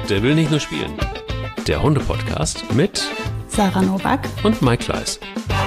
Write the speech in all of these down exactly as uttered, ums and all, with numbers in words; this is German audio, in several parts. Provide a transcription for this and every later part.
Der will nicht nur spielen. Der Hunde-Podcast mit Sarah Novak und Mike Kleiss.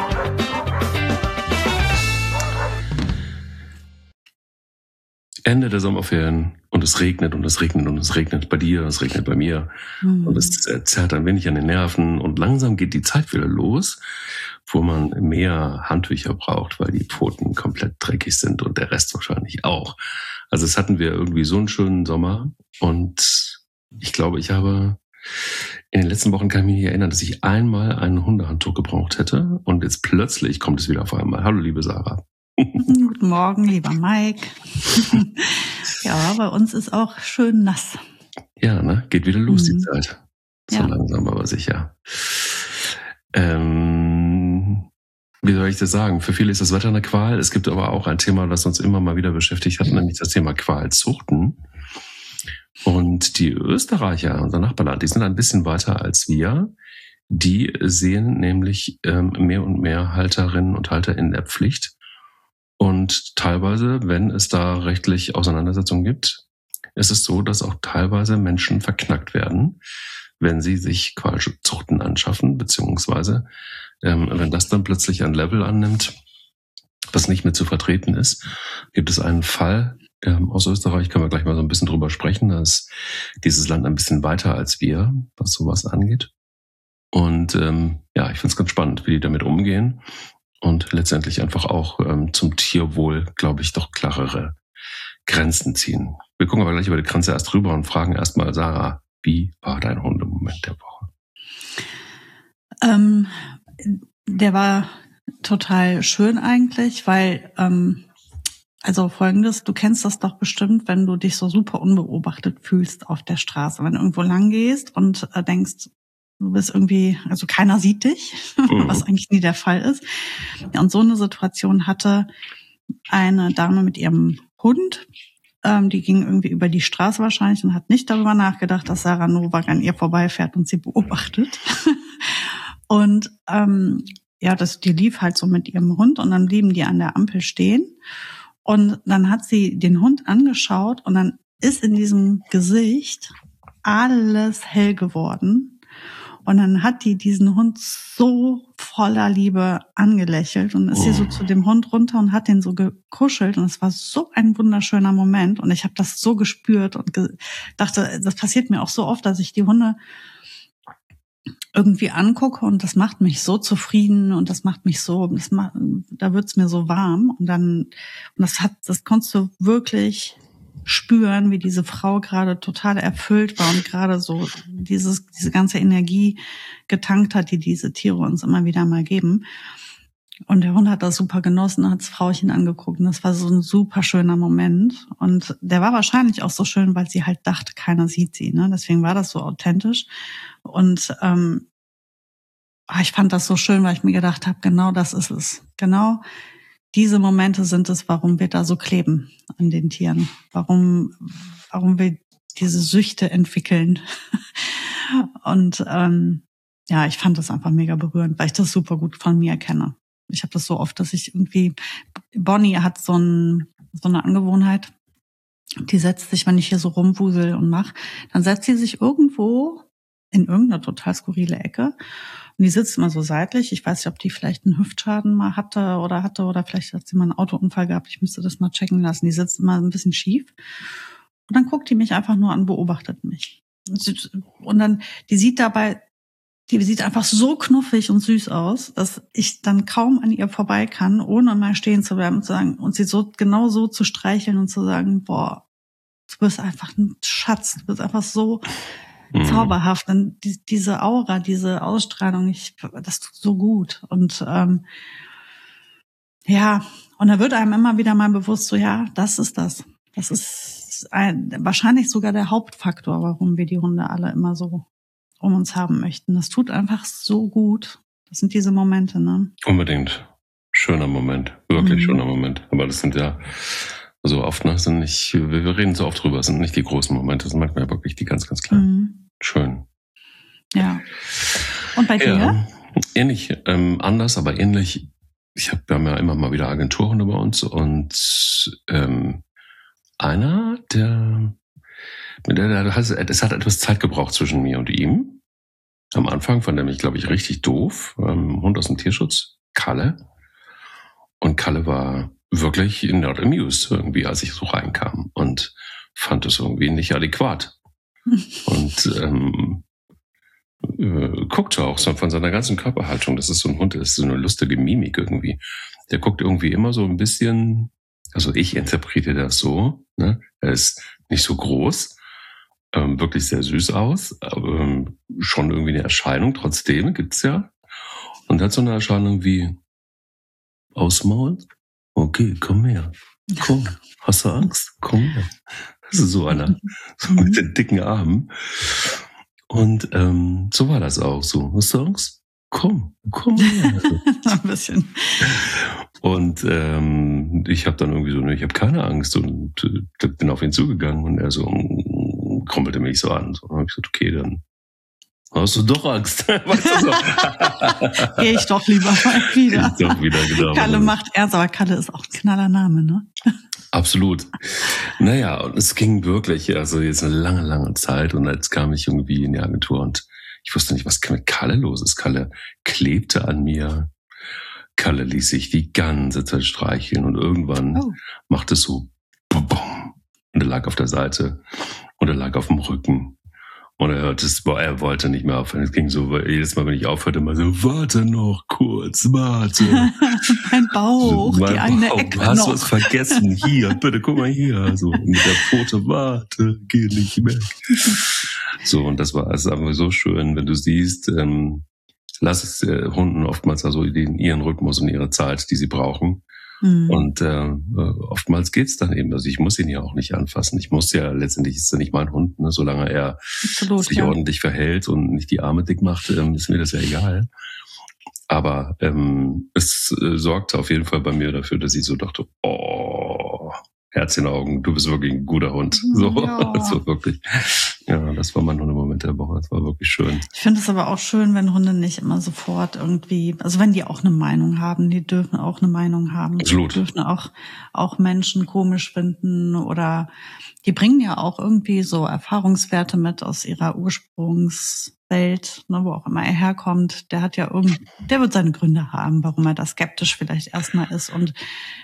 Ende der Sommerferien und es regnet und es regnet und es regnet bei dir, es regnet bei mir mhm. und es zerrt ein wenig an den Nerven und langsam geht die Zeit wieder los, wo man mehr Handtücher braucht, weil die Pfoten komplett dreckig sind und der Rest wahrscheinlich auch. Also es hatten wir irgendwie so einen schönen Sommer und ich glaube, ich habe in den letzten Wochen kann ich mich nicht erinnern, dass ich einmal ein Hundehandtuch gebraucht hätte und jetzt plötzlich kommt es wieder auf einmal. Hallo liebe Sarah. Guten Morgen, lieber Mike. Ja, bei uns ist auch schön nass. Ja, ne? Geht wieder los, mhm. die Zeit. So ja. langsam, aber sicher. Ähm, wie soll ich das sagen? Für viele ist das Wetter eine Qual. Es gibt aber auch ein Thema, das uns immer mal wieder beschäftigt hat, nämlich das Thema Qualzuchten. Und die Österreicher, unser Nachbarland, die sind ein bisschen weiter als wir. Die sehen nämlich ähm, mehr und mehr Halterinnen und Halter in der Pflicht. Und teilweise, wenn es da rechtlich Auseinandersetzungen gibt, ist es so, dass auch teilweise Menschen verknackt werden, wenn sie sich Qualzuchten anschaffen, beziehungsweise ähm, wenn das dann plötzlich ein Level annimmt, was nicht mehr zu vertreten ist, gibt es einen Fall ähm, aus Österreich, können wir gleich mal so ein bisschen drüber sprechen, da ist dieses Land ein bisschen weiter als wir, was sowas angeht. Und ähm, ja, ich finde es ganz spannend, wie die damit umgehen. Und letztendlich einfach auch ähm, zum Tierwohl, glaube ich, doch klarere Grenzen ziehen. Wir gucken aber gleich über die Grenze erst rüber und fragen erstmal, Sarah, wie war dein Hundemoment der Woche? Ähm, der war total schön eigentlich, weil, ähm, also Folgendes, du kennst das doch bestimmt, wenn du dich so super unbeobachtet fühlst auf der Straße, wenn du irgendwo lang gehst und äh, denkst, du bist irgendwie, also keiner sieht dich, mhm. was eigentlich nie der Fall ist. Ja, und so eine Situation hatte eine Dame mit ihrem Hund. Ähm, die ging irgendwie über die Straße wahrscheinlich und hat nicht darüber nachgedacht, dass Sarah Novak an ihr vorbeifährt und sie beobachtet. und ähm, ja, das, die lief halt so mit ihrem Hund und dann blieben die an der Ampel stehen. Und dann hat sie den Hund angeschaut und dann ist in diesem Gesicht alles hell geworden. Und dann hat die diesen Hund so voller Liebe angelächelt und ist oh. hier so zu dem Hund runter und hat den so gekuschelt. Und es war so ein wunderschöner Moment. Und ich habe das so gespürt und ge- dachte, das passiert mir auch so oft, dass ich die Hunde irgendwie angucke und das macht mich so zufrieden und das macht mich so, das macht, da wird's mir so warm. Und dann, und das hat, das konntest du wirklich spüren, wie diese Frau gerade total erfüllt war und gerade so dieses diese ganze Energie getankt hat, die diese Tiere uns immer wieder mal geben. Und der Hund hat das super genossen, hat das Frauchen angeguckt und das war so ein super schöner Moment. Und der war wahrscheinlich auch so schön, weil sie halt dachte, keiner sieht sie. Ne? Deswegen war das so authentisch. Und ähm, ich fand das so schön, weil ich mir gedacht habe, genau das ist es. Genau diese Momente sind es, warum wir da so kleben an den Tieren. Warum, warum wir diese Süchte entwickeln. Und ähm, ja, ich fand das einfach mega berührend, weil ich das super gut von mir kenne. Ich habe das so oft, dass ich irgendwie, Bonnie hat so, ein, so eine Angewohnheit, die setzt sich, wenn ich hier so rumwusel und mache, dann setzt sie sich irgendwo in irgendeine total skurrile Ecke. Und die sitzt immer so seitlich. Ich weiß nicht, ob die vielleicht einen Hüftschaden mal hatte oder hatte oder vielleicht hat sie mal einen Autounfall gehabt. Ich müsste das mal checken lassen. Die sitzt immer ein bisschen schief. Und dann guckt die mich einfach nur an, beobachtet mich. Und dann, die sieht dabei, die sieht einfach so knuffig und süß aus, dass ich dann kaum an ihr vorbei kann, ohne mal stehen zu bleiben und zu sagen, und sie so genau so zu streicheln und zu sagen, boah, du bist einfach ein Schatz, du bist einfach so zauberhaft. Und die, diese Aura, diese Ausstrahlung, ich, das tut so gut. Und ähm, ja, und da wird einem immer wieder mal bewusst, so ja, das ist das. Das ist ein, wahrscheinlich sogar der Hauptfaktor, warum wir die Hunde alle immer so um uns haben möchten. Das tut einfach so gut. Das sind diese Momente, ne? Unbedingt. Schöner Moment. Wirklich Mhm. schöner Moment. Aber das sind ja so oft, ne, sind nicht, wir, wir reden so oft drüber, es sind nicht die großen Momente, das sind manchmal wirklich die ganz, ganz kleinen. Mhm. Schön. Ja. Und bei dir? Ja, ähnlich, ähm, anders, aber ähnlich. Ich hab, wir haben ja immer mal wieder Agenturhunde bei uns und ähm, einer, der es hat etwas Zeit gebraucht zwischen mir und ihm. Am Anfang fand er mich, glaube ich, richtig doof. Ähm, Hund aus dem Tierschutz, Kalle. Und Kalle war wirklich not amused irgendwie, als ich so reinkam und fand es irgendwie nicht adäquat. Und ähm, äh, guckte auch so von seiner ganzen Körperhaltung. Das ist so ein Hund, das ist so eine lustige Mimik irgendwie. Der guckt irgendwie immer so ein bisschen, also ich interpretiere das so, ne? Er ist nicht so groß, ähm, wirklich sehr süß aus, aber ähm, schon irgendwie eine Erscheinung, trotzdem gibt's ja. Und hat so eine Erscheinung wie Ausmaul? Okay, komm her. Komm, hast du Angst? Komm her. Das ist so einer, so mit den dicken Armen. Und ähm, so war das auch so. Hast du Angst? Komm, komm her. Ein bisschen. Und ähm, ich habe dann irgendwie so, ne, ich habe keine Angst und äh, bin auf ihn zugegangen und er so mm, krumpelte mich so an. So, dann habe ich gesagt, okay, dann hast du doch Angst. Weißt du so? Geh ich doch lieber mal wieder. Geh ich doch wieder, genau. Kalle macht ernst, aber Kalle ist auch ein knaller Name, ne? Absolut. Naja, und es ging wirklich, also jetzt eine lange, lange Zeit und jetzt kam ich irgendwie in die Agentur und ich wusste nicht, was mit Kalle los ist. Kalle klebte an mir. Kalle ließ sich die ganze Zeit streicheln und irgendwann oh. machte es so bum, bum, und er lag auf der Seite und er lag auf dem Rücken. Und er hörte es, boah, er wollte nicht mehr aufhören. Es ging so, weil jedes Mal, wenn ich aufhörte, immer so, warte noch kurz, warte. Mein Bauch, so, mein die eine Bauch, Ecke hast noch. du was vergessen? Hier, bitte, guck mal hier. So, mit der Pfote, warte, geh nicht weg. So, und das war also einfach so schön, wenn du siehst, ähm, lass es äh, Hunden oftmals also den, ihren Rhythmus und ihre Zeit, die sie brauchen. Mhm. Und äh, oftmals geht's dann eben. Also ich muss ihn ja auch nicht anfassen. Ich muss ja, letztendlich ist er nicht mein Hund, ne? Solange er Absolut, sich ja. ordentlich verhält und nicht die Arme dick macht, ähm, ist mir das ja egal. Aber ähm, es äh, sorgte auf jeden Fall bei mir dafür, dass ich so dachte, oh, Herz in den Augen, du bist wirklich ein guter Hund. So, ja. Das war wirklich, ja, das war mein Hundemoment der Woche. Das war wirklich schön. Ich finde es aber auch schön, wenn Hunde nicht immer sofort irgendwie, also wenn die auch eine Meinung haben, die dürfen auch eine Meinung haben. Absolut. Die dürfen auch, auch Menschen komisch finden oder die bringen ja auch irgendwie so Erfahrungswerte mit aus ihrer Ursprungswelt, ne, wo auch immer er herkommt. Der hat ja irgend, der wird seine Gründe haben, warum er da skeptisch vielleicht erstmal ist und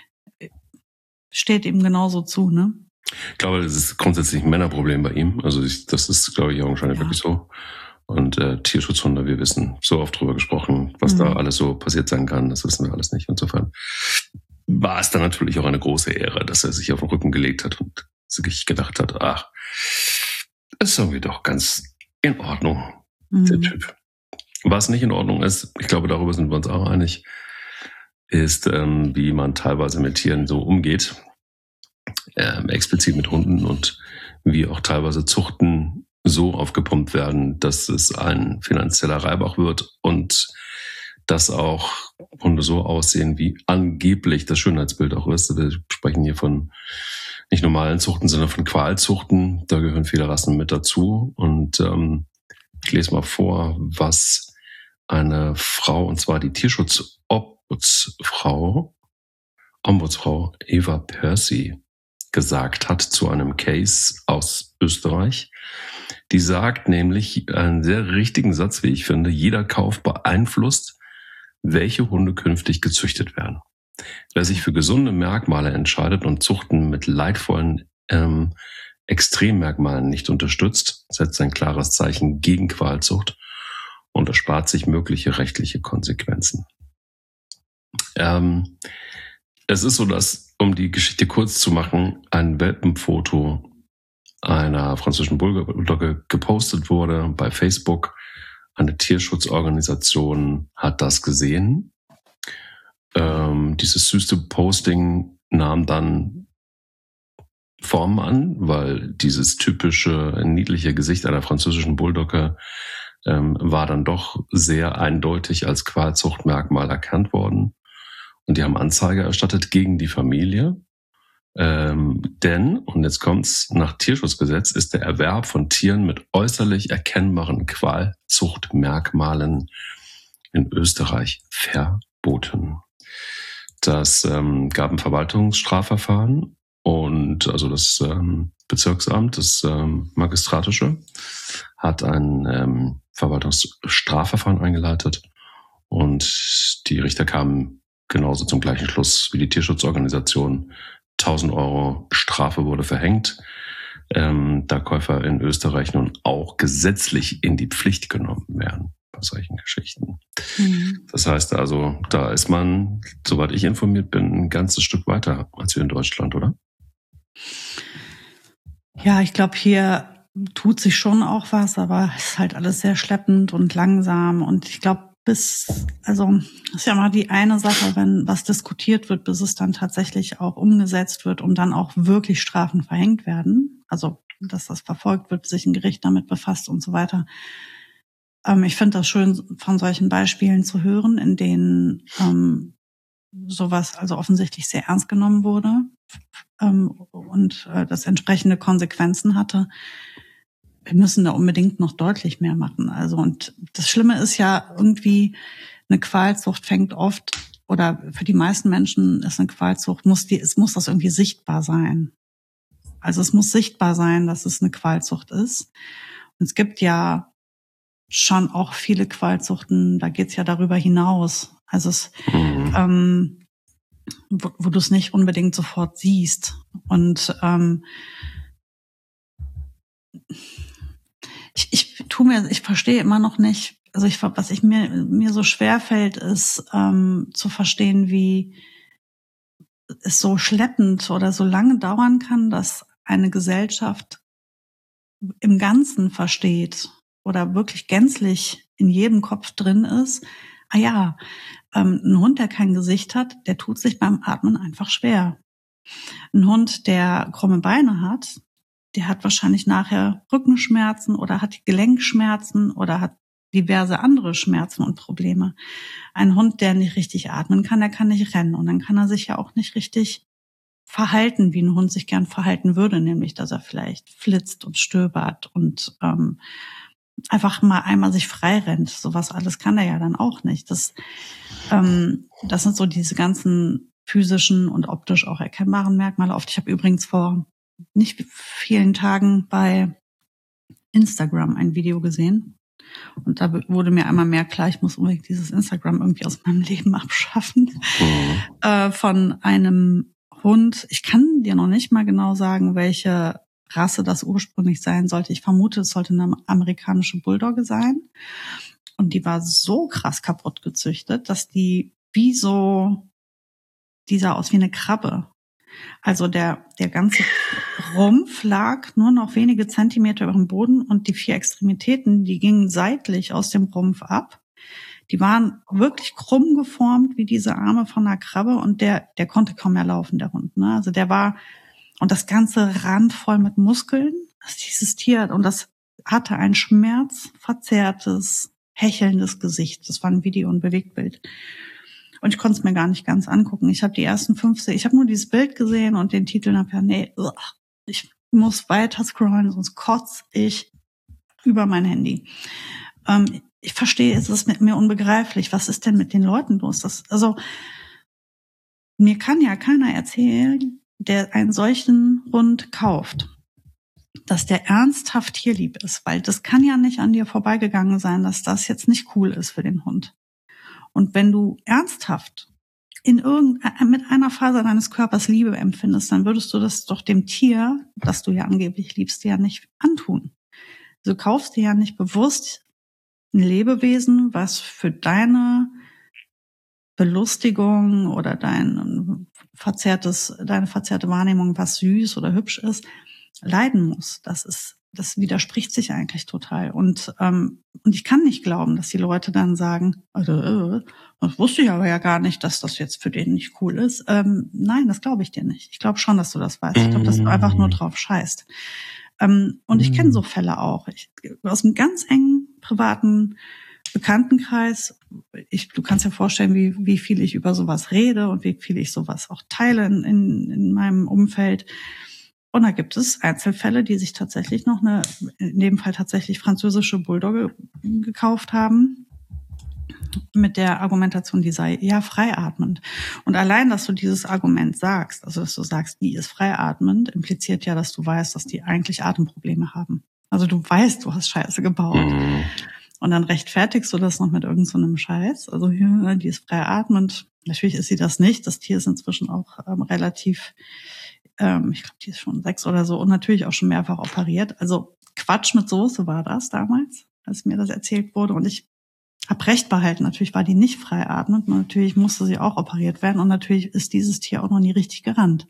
steht ihm genauso zu, ne? Ich glaube, das ist grundsätzlich ein Männerproblem bei ihm. Also ich, das ist, glaube ich, augenscheinlich ja. wirklich so. Und äh, Tierschutzhunde, wir wissen so oft drüber gesprochen, was mhm. da alles so passiert sein kann. Das wissen wir alles nicht. Insofern war es dann natürlich auch eine große Ehre, dass er sich auf den Rücken gelegt hat und sich gedacht hat, ach, das ist irgendwie doch ganz in Ordnung, mhm. der Typ. Was nicht in Ordnung ist, ich glaube, darüber sind wir uns auch einig, ist, ähm, wie man teilweise mit Tieren so umgeht, ähm, explizit mit Hunden und wie auch teilweise Zuchten so aufgepumpt werden, dass es ein finanzieller Reibach wird und dass auch Hunde so aussehen, wie angeblich das Schönheitsbild auch ist. Wir sprechen hier von nicht normalen Zuchten, sondern von Qualzuchten. Da gehören viele Rassen mit dazu. Und ähm, ich lese mal vor, was eine Frau, und zwar die Tierschutzombudsfrau, Ombudsfrau Eva Percy gesagt hat zu einem Case aus Österreich. Die sagt nämlich einen sehr richtigen Satz, wie ich finde: Jeder Kauf beeinflusst, welche Hunde künftig gezüchtet werden. Wer sich für gesunde Merkmale entscheidet und Zuchten mit leidvollen ähm, Extremmerkmalen nicht unterstützt, setzt ein klares Zeichen gegen Qualzucht und erspart sich mögliche rechtliche Konsequenzen. Ähm, es ist so, dass, um die Geschichte kurz zu machen, ein Welpenfoto einer französischen Bulldogge gepostet wurde bei Facebook. Eine Tierschutzorganisation hat das gesehen. Ähm, dieses süße Posting nahm dann Form an, weil dieses typische niedliche Gesicht einer französischen Bulldogge ähm, war dann doch sehr eindeutig als Qualzuchtmerkmal erkannt worden. Und die haben Anzeige erstattet gegen die Familie. Ähm, denn, und jetzt kommt's, nach Tierschutzgesetz ist der Erwerb von Tieren mit äußerlich erkennbaren Qualzuchtmerkmalen in Österreich verboten. Das ähm, gab ein Verwaltungsstrafverfahren Und also das ähm, Bezirksamt, das ähm, Magistratische, hat ein ähm, Verwaltungsstrafverfahren eingeleitet. Und die Richter kamen genauso zum gleichen Schluss wie die Tierschutzorganisation. tausend Euro Strafe wurde verhängt, ähm, da Käufer in Österreich nun auch gesetzlich in die Pflicht genommen werden bei solchen Geschichten. Mhm. Das heißt also, da ist man, soweit ich informiert bin, ein ganzes Stück weiter als wir in Deutschland, oder? Ja, ich glaube, hier tut sich schon auch was, aber es ist halt alles sehr schleppend und langsam. Und ich glaube, bis, also ist ja mal die eine Sache, wenn was diskutiert wird, bis es dann tatsächlich auch umgesetzt wird und dann auch wirklich Strafen verhängt werden. Also, dass das verfolgt wird, sich ein Gericht damit befasst und so weiter. Ähm, ich finde das schön, von solchen Beispielen zu hören, in denen ähm, sowas also offensichtlich sehr ernst genommen wurde ähm, und äh, das entsprechende Konsequenzen hatte. Wir müssen da unbedingt noch deutlich mehr machen. Also, und das Schlimme ist ja irgendwie, eine Qualzucht fängt oft, oder für die meisten Menschen ist eine Qualzucht, muss die, es muss das irgendwie sichtbar sein. Also es muss sichtbar sein, dass es eine Qualzucht ist. Und es gibt ja schon auch viele Qualzuchten, da geht's ja darüber hinaus. Also es, mhm. ähm, wo, wo du es nicht unbedingt sofort siehst. Und ähm, ich, ich tu mir, ich verstehe immer noch nicht, also ich, was ich mir mir so schwer fällt, ist ähm, zu verstehen, wie es so schleppend oder so lange dauern kann, dass eine Gesellschaft im Ganzen versteht oder wirklich gänzlich in jedem Kopf drin ist. Ah ja, ähm, ein Hund, der kein Gesicht hat, der tut sich beim Atmen einfach schwer. Ein Hund, der krumme Beine hat, der hat wahrscheinlich nachher Rückenschmerzen oder hat Gelenkschmerzen oder hat diverse andere Schmerzen und Probleme. Ein Hund, der nicht richtig atmen kann, der kann nicht rennen und dann kann er sich ja auch nicht richtig verhalten, wie ein Hund sich gern verhalten würde, nämlich, dass er vielleicht flitzt und stöbert und ähm, einfach mal einmal sich frei rennt. Sowas alles kann er ja dann auch nicht. Das, ähm, das sind so diese ganzen physischen und optisch auch erkennbaren Merkmale. Oft. Ich habe übrigens vor nicht vielen Tagen bei Instagram ein Video gesehen. Und da wurde mir einmal mehr klar, ich muss unbedingt dieses Instagram irgendwie aus meinem Leben abschaffen. Mhm. Äh, von einem Hund. Ich kann dir noch nicht mal genau sagen, welche Rasse das ursprünglich sein sollte. Ich vermute, es sollte eine amerikanische Bulldogge sein. Und die war so krass kaputt gezüchtet, dass die wie so, die sah aus wie eine Krabbe. Also der, der ganze Rumpf lag nur noch wenige Zentimeter über dem Boden und die vier Extremitäten, die gingen seitlich aus dem Rumpf ab. Die waren wirklich krumm geformt wie diese Arme von einer Krabbe und der, der konnte kaum mehr laufen, der Hund, ne? Also der war, und das ganze randvoll mit Muskeln, das dieses Tier, und das hatte ein schmerzverzerrtes, hechelndes Gesicht. Das war ein Video- und Bewegtbild. Und ich konnte es mir gar nicht ganz angucken. Ich habe die ersten fünf, ich habe nur dieses Bild gesehen und den Titel und habe ja, nee, ugh, ich muss weiter scrollen, sonst kotze ich über mein Handy. Ähm, ich verstehe, es ist mit mir unbegreiflich. Was ist denn mit den Leuten los? Das, also mir kann ja keiner erzählen, der einen solchen Hund kauft, dass der ernsthaft tierlieb ist, weil das kann ja nicht an dir vorbeigegangen sein, dass das jetzt nicht cool ist für den Hund. Und wenn du ernsthaft in irgendeiner, mit einer Faser deines Körpers Liebe empfindest, dann würdest du das doch dem Tier, das du ja angeblich liebst, ja nicht antun. Du kaufst dir ja nicht bewusst ein Lebewesen, was für deine Belustigung oder dein verzerrtes, deine verzerrte Wahrnehmung, was süß oder hübsch ist, leiden muss. Das ist, das widerspricht sich eigentlich total. Und ähm, und ich kann nicht glauben, dass die Leute dann sagen, also, äh, das wusste ich aber ja gar nicht, dass das jetzt für den nicht cool ist. Ähm, nein, das glaube ich dir nicht. Ich glaube schon, dass du das weißt. Ich glaube, dass du einfach nur drauf scheißt. Ähm, und ich kenne so Fälle auch. Ich, aus einem ganz engen privaten Bekanntenkreis. Ich, du kannst dir vorstellen, wie, wie viel ich über sowas rede und wie viel ich sowas auch teile in, in, in meinem Umfeld. Und da gibt es Einzelfälle, die sich tatsächlich noch eine, in dem Fall tatsächlich französische Bulldogge gekauft haben. mit der Argumentation, die sei ja freiatmend. Und allein, dass du dieses Argument sagst, also dass du sagst, die ist freiatmend, impliziert ja, dass du weißt, dass die eigentlich Atemprobleme haben. Also du weißt, du hast Scheiße gebaut. Mhm. Und dann rechtfertigst du das noch mit irgend so einem Scheiß. Also ja, die ist freiatmend. Natürlich ist sie das nicht. Das Tier ist inzwischen auch ähm, relativ, ähm, ich glaube, die ist schon sechs oder so und natürlich auch schon mehrfach operiert. Also Quatsch mit Soße war das damals, als mir das erzählt wurde. Und ich habe recht behalten. Natürlich war die nicht freiatmend. Und natürlich musste sie auch operiert werden. Und natürlich ist dieses Tier auch noch nie richtig gerannt.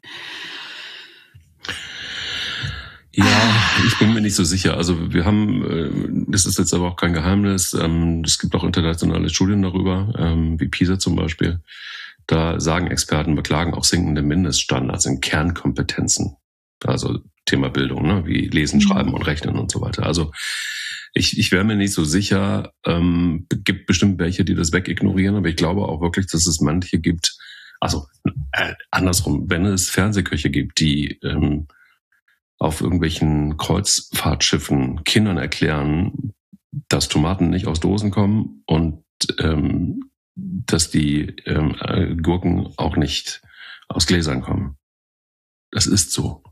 Ja, ich bin mir nicht so sicher. Also wir haben, das ist jetzt aber auch kein Geheimnis, es gibt auch internationale Studien darüber, wie PISA zum Beispiel. Da sagen Experten, beklagen auch sinkende Mindeststandards in Kernkompetenzen. Also Thema Bildung, ne? Wie Lesen, Schreiben und Rechnen und so weiter. Also ich, ich wäre mir nicht so sicher, ähm, gibt bestimmt welche, die das wegignorieren, aber ich glaube auch wirklich, dass es manche gibt, also äh, andersrum, wenn es Fernsehköche gibt, die ähm, auf irgendwelchen Kreuzfahrtschiffen Kindern erklären, dass Tomaten nicht aus Dosen kommen und ähm, dass die ähm, Gurken auch nicht aus Gläsern kommen. Das ist so.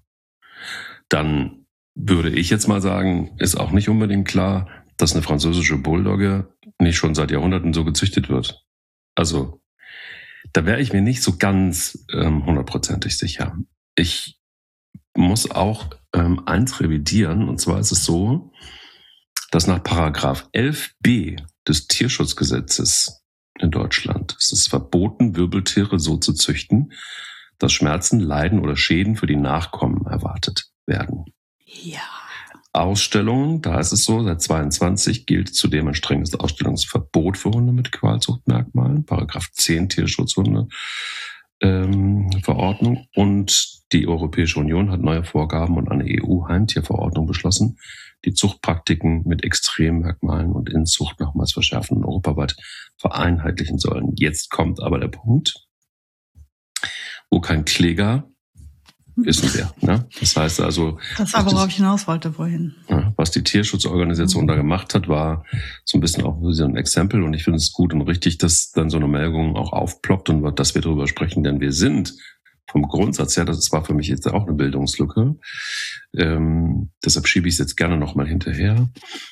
Dann würde ich jetzt mal sagen, ist auch nicht unbedingt klar, dass eine französische Bulldogge nicht schon seit Jahrhunderten so gezüchtet wird. Also da wäre ich mir nicht so ganz ähm, hundertprozentig sicher. Ich muss auch ähm, eins revidieren, und zwar ist es so, dass nach Paragraph elf b des Tierschutzgesetzes in Deutschland es ist verboten, Wirbeltiere so zu züchten, dass Schmerzen, Leiden oder Schäden für die Nachkommen erwartet werden. Ja. Ausstellungen, da ist es so, seit zweiundzwanzig gilt zudem ein strenges Ausstellungsverbot für Hunde mit Qualzuchtmerkmalen, Paragraph zehn Tierschutzhunde. Ähm, Verordnung und die Europäische Union hat neue Vorgaben und eine E U-Heimtierverordnung beschlossen, die Zuchtpraktiken mit Extremmerkmalen und Inzucht nochmals verschärfen und europaweit vereinheitlichen sollen. Jetzt kommt aber der Punkt, wo kein Kläger, wissen wir. Ne? Das heißt also... Das war, worauf ich hinaus wollte, vorhin. Ja, was die Tierschutzorganisation mhm. da gemacht hat, war so ein bisschen auch so ein Exempel. Und ich finde es gut und richtig, dass dann so eine Meldung auch aufploppt und dass wir darüber sprechen. Denn wir sind vom Grundsatz her, das war für mich jetzt auch eine Bildungslücke, ähm, deshalb schiebe ich es jetzt gerne nochmal hinterher.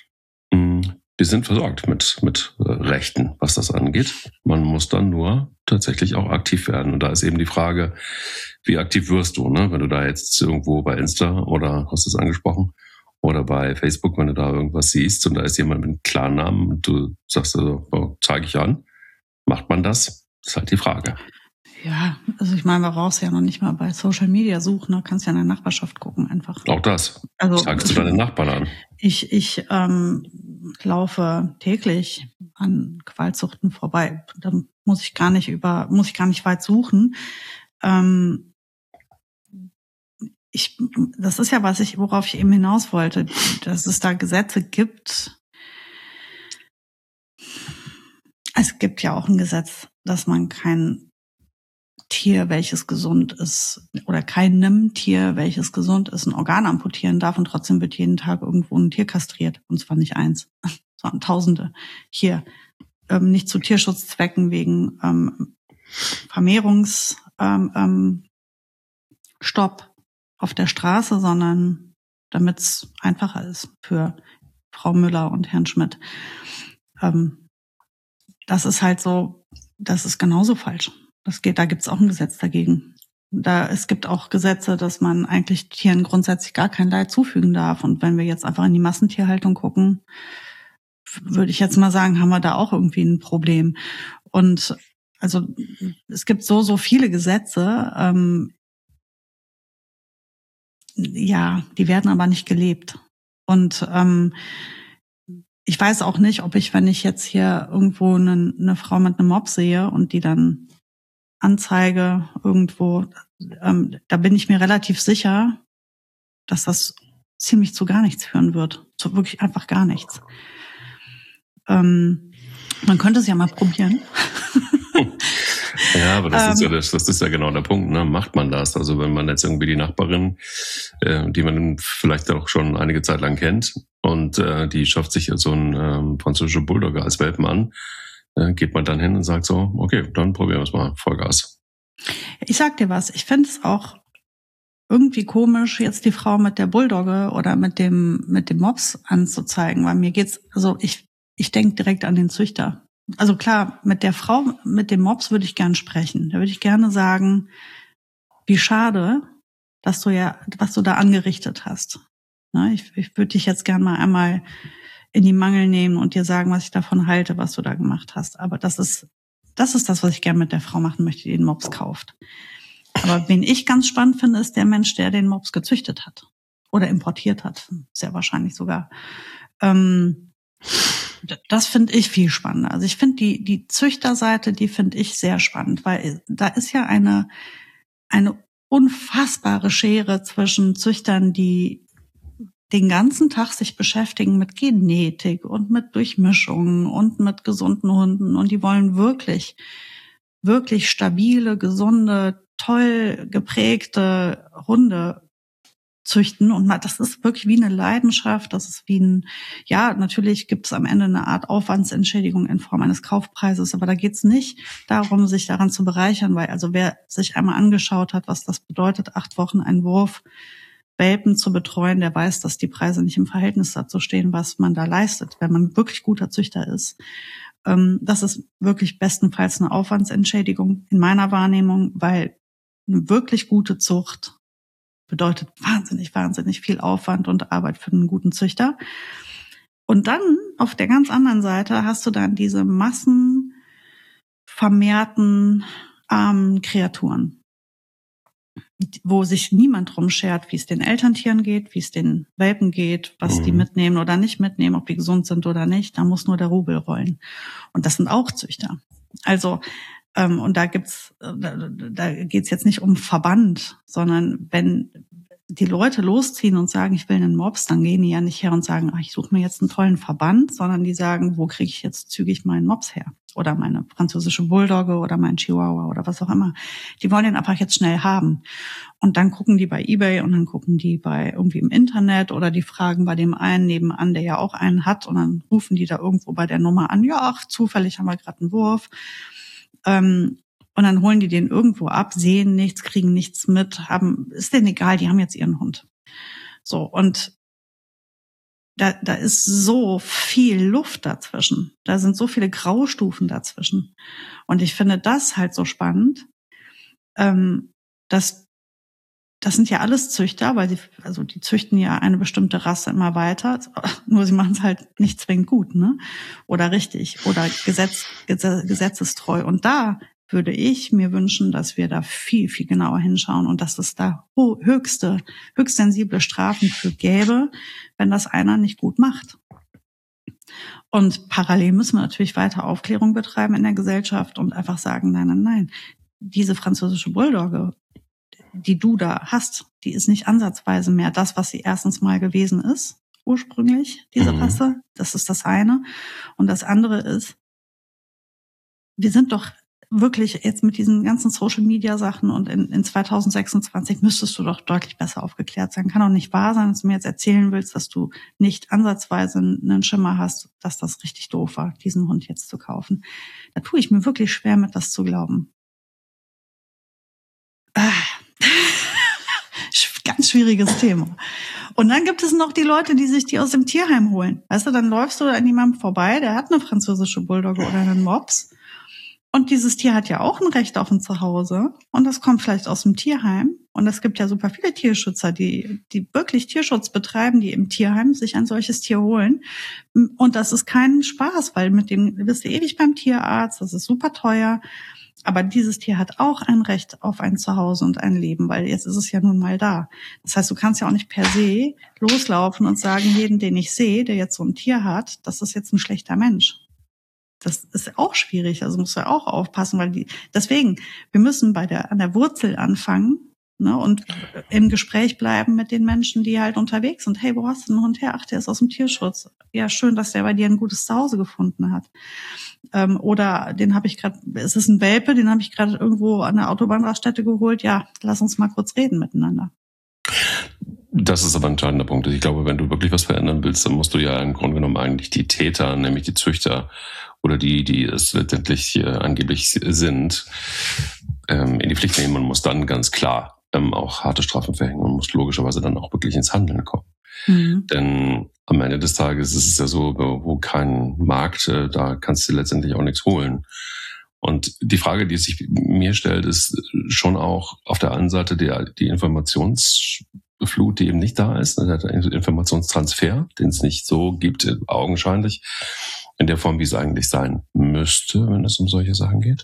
Wir sind versorgt mit, mit Rechten, was das angeht. Man muss dann nur tatsächlich auch aktiv werden. Und da ist eben die Frage, wie aktiv wirst du, ne? Wenn du da jetzt irgendwo bei Insta oder hast du es angesprochen oder bei Facebook, wenn du da irgendwas siehst und da ist jemand mit einem Klarnamen und du sagst also, oh, zeige ich an, macht man das? Das ist halt die Frage. Ja, also ich meine, man brauchst ja noch nicht mal bei Social Media suchen, da kannst ja in der Nachbarschaft gucken einfach. Auch das. Also zeigst du deine Nachbarn an. Ich, ich ähm, laufe täglich an Qualzuchten vorbei. Da muss ich gar nicht über, muss ich gar nicht weit suchen. Ähm, ich, das ist ja was ich, worauf ich eben hinaus wollte, dass es da Gesetze gibt. Es gibt ja auch ein Gesetz, dass man kein Tier, welches gesund ist, oder keinem Tier, welches gesund ist, ein Organ amputieren darf und trotzdem wird jeden Tag irgendwo ein Tier kastriert. Und zwar nicht eins, sondern Tausende hier. Ähm, nicht zu Tierschutzzwecken wegen ähm, Vermehrungsstopp ähm, ähm, auf der Straße, sondern damit es einfacher ist für Frau Müller und Herrn Schmidt. Ähm, das ist halt so, das ist genauso falsch. Das geht, da gibt's auch ein Gesetz dagegen. Da, es gibt auch Gesetze, dass man eigentlich Tieren grundsätzlich gar kein Leid zufügen darf. Und wenn wir jetzt einfach in die Massentierhaltung gucken, würde ich jetzt mal sagen, haben wir da auch irgendwie ein Problem. Und also es gibt so, so viele Gesetze, ähm, ja, die werden aber nicht gelebt. Und ähm, ich weiß auch nicht, ob ich, wenn ich jetzt hier irgendwo eine, eine Frau mit einem Mops sehe und die dann Anzeige irgendwo, ähm, da bin ich mir relativ sicher, dass das ziemlich zu gar nichts führen wird. Zu wirklich einfach gar nichts. Ähm, man könnte es ja mal probieren. Ja, aber das ähm, ist ja das, das ist ja genau der Punkt, ne? Macht man das? Also wenn man jetzt irgendwie die Nachbarin, äh, die man vielleicht auch schon einige Zeit lang kennt, und äh, die schafft sich so ein ähm, französischer Bulldogger als Welpen an, äh, geht man dann hin und sagt so, okay, dann probieren wir es mal, Vollgas. Ich sag dir was, ich finde es auch irgendwie komisch, jetzt die Frau mit der Bulldogge oder mit dem mit dem Mops anzuzeigen, weil mir geht's, also ich ich denke direkt an den Züchter. Also klar, mit der Frau mit dem Mops würde ich gern sprechen. Da würde ich gerne sagen, wie schade, dass du ja, was du da angerichtet hast. Ne, ich ich würde dich jetzt gern mal einmal in die Mangel nehmen und dir sagen, was ich davon halte, was du da gemacht hast. Aber das ist das ist das, was ich gern mit der Frau machen möchte, die den Mops kauft. Aber wen ich ganz spannend finde, ist der Mensch, der den Mops gezüchtet hat oder importiert hat, sehr wahrscheinlich sogar. Ähm, das finde ich viel spannender. Also ich finde die die Züchterseite, die finde ich sehr spannend, weil da ist ja eine eine unfassbare Schere zwischen Züchtern, die den ganzen Tag sich beschäftigen mit Genetik und mit Durchmischungen und mit gesunden Hunden und die wollen wirklich, wirklich stabile, gesunde, toll geprägte Hunde züchten und das ist wirklich wie eine Leidenschaft, das ist wie ein, ja, natürlich gibt es am Ende eine Art Aufwandsentschädigung in Form eines Kaufpreises, aber da geht es nicht darum, sich daran zu bereichern, weil also wer sich einmal angeschaut hat, was das bedeutet, acht Wochen ein Wurf, Welpen zu betreuen, der weiß, dass die Preise nicht im Verhältnis dazu stehen, was man da leistet, wenn man wirklich guter Züchter ist. Das ist wirklich bestenfalls eine Aufwandsentschädigung in meiner Wahrnehmung, weil eine wirklich gute Zucht bedeutet wahnsinnig, wahnsinnig viel Aufwand und Arbeit für einen guten Züchter. Und dann auf der ganz anderen Seite hast du dann diese massenvermehrten armen Kreaturen, wo sich niemand drum schert, wie es den Elterntieren geht, wie es den Welpen geht, was mhm. die mitnehmen oder nicht mitnehmen, ob die gesund sind oder nicht. Da muss nur der Rubel rollen. Und das sind auch Züchter. Also ähm, und da gibt's, da, da geht's jetzt nicht um Verband, sondern wenn die Leute losziehen und sagen, ich will einen Mops, dann gehen die ja nicht her und sagen, ach, ich suche mir jetzt einen tollen Verband, sondern die sagen, wo kriege ich jetzt zügig meinen Mops her? Oder meine französische Bulldogge oder meinen Chihuahua oder was auch immer. Die wollen den einfach jetzt schnell haben. Und dann gucken die bei eBay und dann gucken die bei irgendwie im Internet oder die fragen bei dem einen nebenan, der ja auch einen hat und dann rufen die da irgendwo bei der Nummer an, ja, ach, zufällig haben wir gerade einen Wurf. Ähm, Und dann holen die den irgendwo ab, sehen nichts, kriegen nichts mit, haben, ist denen egal, die haben jetzt ihren Hund. So, und da, da ist so viel Luft dazwischen. Da sind so viele Graustufen dazwischen. Und ich finde das halt so spannend, ähm, dass das sind ja alles Züchter, weil sie, also die züchten ja eine bestimmte Rasse immer weiter, nur sie machen es halt nicht zwingend gut, ne? Oder richtig, oder gesetz, gesetzestreu. Und da würde ich mir wünschen, dass wir da viel, viel genauer hinschauen und dass es da höchste, höchst sensible Strafen für gäbe, wenn das einer nicht gut macht. Und parallel müssen wir natürlich weiter Aufklärung betreiben in der Gesellschaft und einfach sagen, nein, nein, nein, diese französische Bulldogge, die du da hast, die ist nicht ansatzweise mehr das, was sie erstens mal gewesen ist, ursprünglich, diese mhm. Rasse. Das ist das eine. Und das andere ist, wir sind doch wirklich jetzt mit diesen ganzen Social-Media-Sachen und in, in zwanzig sechsundzwanzig müsstest du doch deutlich besser aufgeklärt sein. Kann doch nicht wahr sein, dass du mir jetzt erzählen willst, dass du nicht ansatzweise einen Schimmer hast, dass das richtig doof war, diesen Hund jetzt zu kaufen. Da tue ich mir wirklich schwer, mit das zu glauben. Ah. Ganz schwieriges Thema. Und dann gibt es noch die Leute, die sich die aus dem Tierheim holen. Weißt du, dann läufst du an jemandem vorbei, der hat eine französische Bulldogge oder einen Mops. Und dieses Tier hat ja auch ein Recht auf ein Zuhause. Und das kommt vielleicht aus dem Tierheim. Und es gibt ja super viele Tierschützer, die, die wirklich Tierschutz betreiben, die im Tierheim sich ein solches Tier holen. Und das ist kein Spaß, weil mit dem bist du ewig beim Tierarzt. Das ist super teuer. Aber dieses Tier hat auch ein Recht auf ein Zuhause und ein Leben, weil jetzt ist es ja nun mal da. Das heißt, du kannst ja auch nicht per se loslaufen und sagen, jeden, den ich sehe, der jetzt so ein Tier hat, das ist jetzt ein schlechter Mensch. Das ist auch schwierig, also musst du ja auch aufpassen, weil die, deswegen, wir müssen bei der, an der Wurzel anfangen, ne, und im Gespräch bleiben mit den Menschen, die halt unterwegs sind. Hey, wo hast du einen Hund her? Ach, der ist aus dem Tierschutz. Ja, schön, dass der bei dir ein gutes Zuhause gefunden hat. Ähm, oder den habe ich gerade, es ist ein Welpe, den habe ich gerade irgendwo an der Autobahnraststätte geholt. Ja, lass uns mal kurz reden miteinander. Das ist aber ein entscheidender Punkt. Ich glaube, wenn du wirklich was verändern willst, dann musst du ja im Grunde genommen eigentlich die Täter, nämlich die Züchter oder die, die es letztendlich äh, angeblich sind, ähm, in die Pflicht nehmen. Man muss dann ganz klar ähm, auch harte Strafen verhängen und muss logischerweise dann auch wirklich ins Handeln kommen. Mhm. Denn am Ende des Tages ist es ja so, wo kein Markt, äh, da kannst du letztendlich auch nichts holen. Und die Frage, die sich mir stellt, ist schon auch auf der einen Seite die, die Informationsflut, die eben nicht da ist, der Informationstransfer, den es nicht so gibt, augenscheinlich, in der Form, wie es eigentlich sein müsste, wenn es um solche Sachen geht,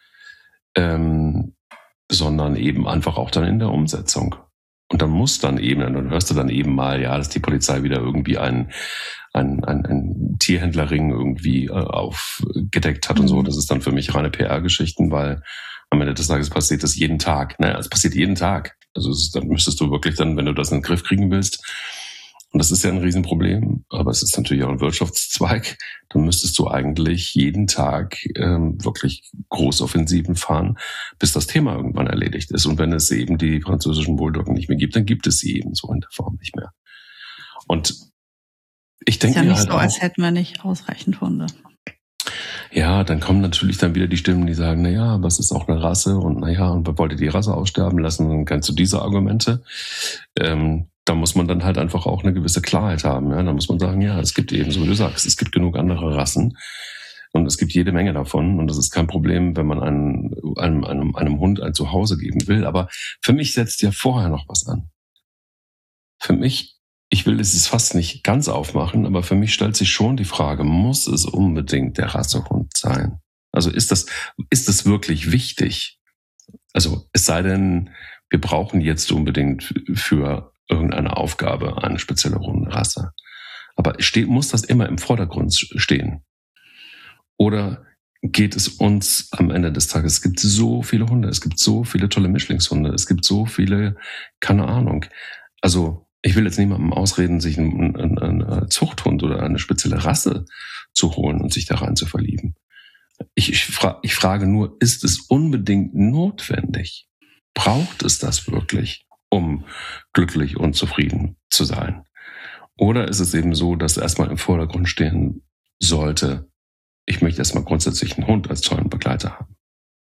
ähm, sondern eben einfach auch dann in der Umsetzung. Und dann muss dann eben, dann hörst du dann eben mal, ja, dass die Polizei wieder irgendwie einen ein, ein, ein Tierhändlerring irgendwie äh, aufgedeckt hat mhm. und so. Das ist dann für mich reine P R-Geschichten, weil am Ende des Tages passiert das jeden Tag. Naja, es passiert jeden Tag. Also es ist, dann müsstest du wirklich dann, wenn du das in den Griff kriegen willst, und das ist ja ein Riesenproblem, aber es ist natürlich auch ein Wirtschaftszweig, dann müsstest du eigentlich jeden Tag ähm, wirklich Großoffensiven fahren, bis das Thema irgendwann erledigt ist. Und wenn es eben die französischen Bulldoggen nicht mehr gibt, dann gibt es sie eben so in der Form nicht mehr. Und ich denke mir ja halt so, auch, als hätten wir nicht ausreichend Hunde. Ja, dann kommen natürlich dann wieder die Stimmen, die sagen, na ja, aber es ist auch eine Rasse und na ja, und wollt ihr die Rasse aussterben lassen? Dann kennst du diese Argumente. Ähm, da muss man dann halt einfach auch eine gewisse Klarheit haben. Ja? Da muss man sagen, ja, es gibt eben, so wie du sagst, es gibt genug andere Rassen und es gibt jede Menge davon und das ist kein Problem, wenn man einem, einem, einem, einem Hund ein Zuhause geben will. Aber für mich setzt ja vorher noch was an. Für mich Ich will es fast nicht ganz aufmachen, aber für mich stellt sich schon die Frage, muss es unbedingt der Rassehund sein? Also ist das, ist das wirklich wichtig? Also es sei denn, wir brauchen jetzt unbedingt für irgendeine Aufgabe eine spezielle Hundenrasse. Aber steht, muss das immer im Vordergrund stehen? Oder geht es uns am Ende des Tages, es gibt so viele Hunde, es gibt so viele tolle Mischlingshunde, es gibt so viele, keine Ahnung, also ich will jetzt niemandem ausreden, sich einen, einen, einen Zuchthund oder eine spezielle Rasse zu holen und sich da rein zu verlieben. Ich, ich, fra- ich frage nur, ist es unbedingt notwendig? Braucht es das wirklich, um glücklich und zufrieden zu sein? Oder ist es eben so, dass erstmal im Vordergrund stehen sollte, ich möchte erstmal grundsätzlich einen Hund als tollen Begleiter haben?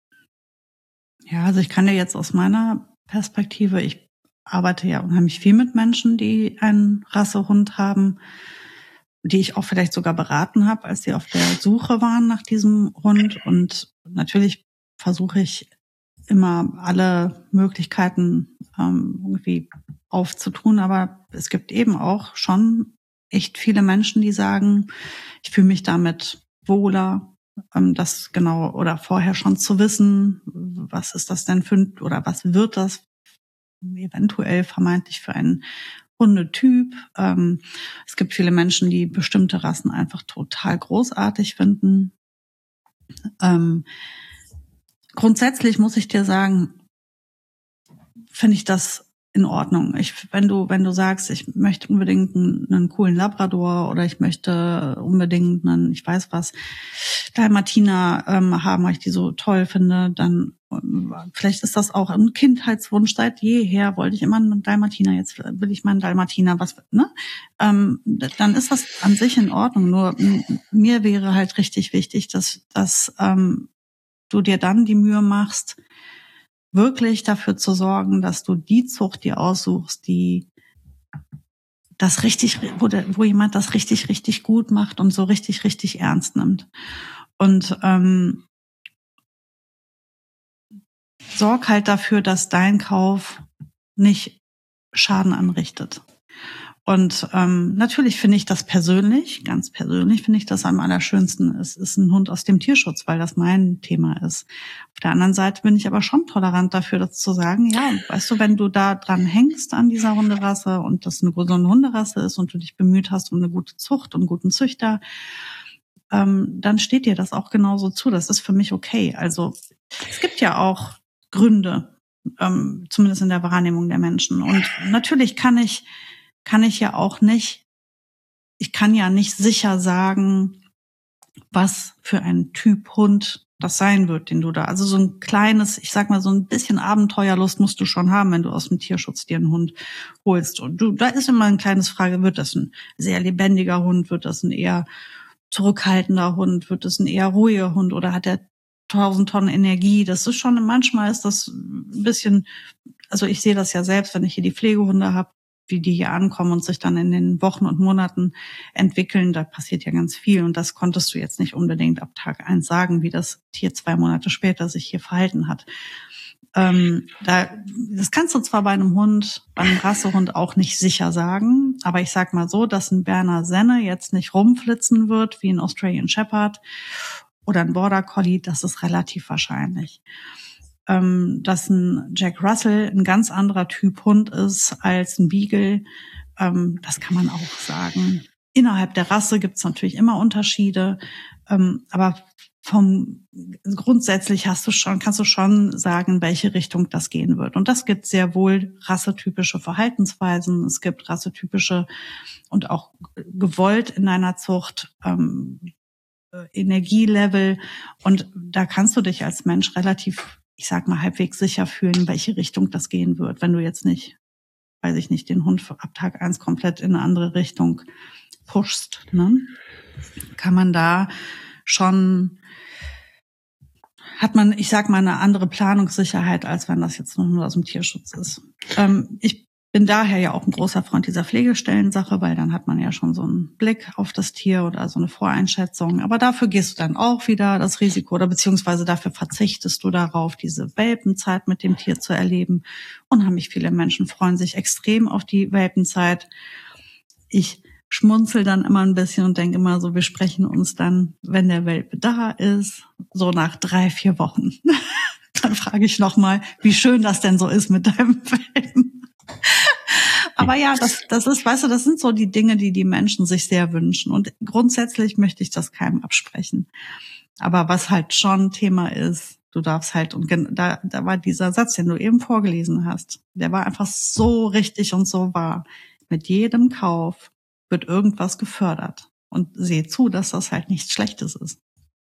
Ja, also ich kann ja jetzt aus meiner Perspektive, ich arbeite ja unheimlich viel mit Menschen, die einen Rassehund haben, die ich auch vielleicht sogar beraten habe, als sie auf der Suche waren nach diesem Hund. Und natürlich versuche ich immer alle Möglichkeiten ähm, irgendwie aufzutun. Aber es gibt eben auch schon echt viele Menschen, die sagen, ich fühle mich damit wohler, ähm, das genau oder vorher schon zu wissen, was ist das denn für ein oder was wird das eventuell vermeintlich für einen Hundetyp. Ähm, es gibt viele Menschen, die bestimmte Rassen einfach total großartig finden. Ähm, grundsätzlich muss ich dir sagen, finde ich das in Ordnung. Ich, wenn du, wenn du sagst, ich möchte unbedingt einen, einen coolen Labrador oder ich möchte unbedingt einen, ich weiß was, Dalmatiner ähm, haben, weil ich die so toll finde, dann ähm, vielleicht ist das auch ein Kindheitswunsch. Seit jeher wollte ich immer einen Dalmatiner, jetzt will ich mal einen Dalmatiner, was, ne? Ähm, dann ist das an sich in Ordnung. Nur m- mir wäre halt richtig wichtig, dass, dass ähm, du dir dann die Mühe machst, wirklich dafür zu sorgen, dass du die Zucht dir aussuchst, die das richtig, wo, der, wo jemand das richtig, richtig gut macht und so richtig, richtig ernst nimmt. Und ähm, sorg halt dafür, dass dein Kauf nicht Schaden anrichtet. Und ähm, natürlich finde ich das persönlich, ganz persönlich finde ich das am allerschönsten. Es ist ein Hund aus dem Tierschutz, weil das mein Thema ist. Auf der anderen Seite bin ich aber schon tolerant dafür, das zu sagen, ja, weißt du, wenn du da dran hängst an dieser Hunderasse und das eine gesunde Hunderasse ist und du dich bemüht hast um eine gute Zucht und einen guten Züchter, ähm, dann steht dir das auch genauso zu. Das ist für mich okay. Also es gibt ja auch Gründe, ähm, zumindest in der Wahrnehmung der Menschen. Und natürlich kann ich kann ich ja auch nicht, ich kann ja nicht sicher sagen, was für ein Typ Hund das sein wird, den du da, also so ein kleines, ich sag mal, so ein bisschen Abenteuerlust musst du schon haben, wenn du aus dem Tierschutz dir einen Hund holst. Und du, da ist immer ein kleines Frage, wird das ein sehr lebendiger Hund, wird das ein eher zurückhaltender Hund? Wird es ein eher ruhiger Hund oder hat er tausend Tonnen Energie? Das ist schon, manchmal ist das ein bisschen, also ich sehe das ja selbst, wenn ich hier die Pflegehunde habe, wie die hier ankommen und sich dann in den Wochen und Monaten entwickeln, da passiert ja ganz viel und das konntest du jetzt nicht unbedingt ab Tag eins sagen, wie das Tier zwei Monate später sich hier verhalten hat. Ähm, da, das kannst du zwar bei einem Hund, bei einem Rassehund auch nicht sicher sagen, aber ich sag mal so, dass ein Berner Senne jetzt nicht rumflitzen wird wie ein Australian Shepherd oder ein Border Collie, das ist relativ wahrscheinlich. Ähm, dass ein Jack Russell ein ganz anderer Typ Hund ist als ein Beagle, ähm, das kann man auch sagen. Innerhalb der Rasse gibt's natürlich immer Unterschiede, ähm, aber vom grundsätzlich hast du schon, kannst du schon sagen, in welche Richtung das gehen wird. Und das gibt sehr wohl rassetypische Verhaltensweisen. Es gibt rassetypische und auch gewollt in einer Zucht ähm, Energielevel. Und da kannst du dich als Mensch relativ, ich sag mal, halbwegs sicher fühlen, in welche Richtung das gehen wird. Wenn du jetzt nicht, weiß ich nicht, den Hund ab Tag eins komplett in eine andere Richtung pushst, ne? Kann man da schon, hat man, ich sag mal, eine andere Planungssicherheit, als wenn das jetzt nur aus dem Tierschutz ist. Ähm, ich bin daher ja auch ein großer Freund dieser Pflegestellensache, weil dann hat man ja schon so einen Blick auf das Tier oder so eine Voreinschätzung. Aber dafür gehst du dann auch wieder das Risiko oder beziehungsweise dafür verzichtest du darauf, diese Welpenzeit mit dem Tier zu erleben. Unheimlich viele Menschen freuen sich extrem auf die Welpenzeit. Ich schmunzel dann immer ein bisschen und denke immer so, wir sprechen uns dann, wenn der Welpe da ist, so nach drei, vier Wochen. Dann frage ich nochmal, wie schön das denn so ist mit deinem Welpen. Aber ja, das, das ist, weißt du, das sind so die Dinge, die die Menschen sich sehr wünschen. Und grundsätzlich möchte ich das keinem absprechen. Aber was halt schon Thema ist, du darfst halt, und da, da war dieser Satz, den du eben vorgelesen hast, der war einfach so richtig und so wahr. Mit jedem Kauf wird irgendwas gefördert. Und sehe zu, dass das halt nichts Schlechtes ist.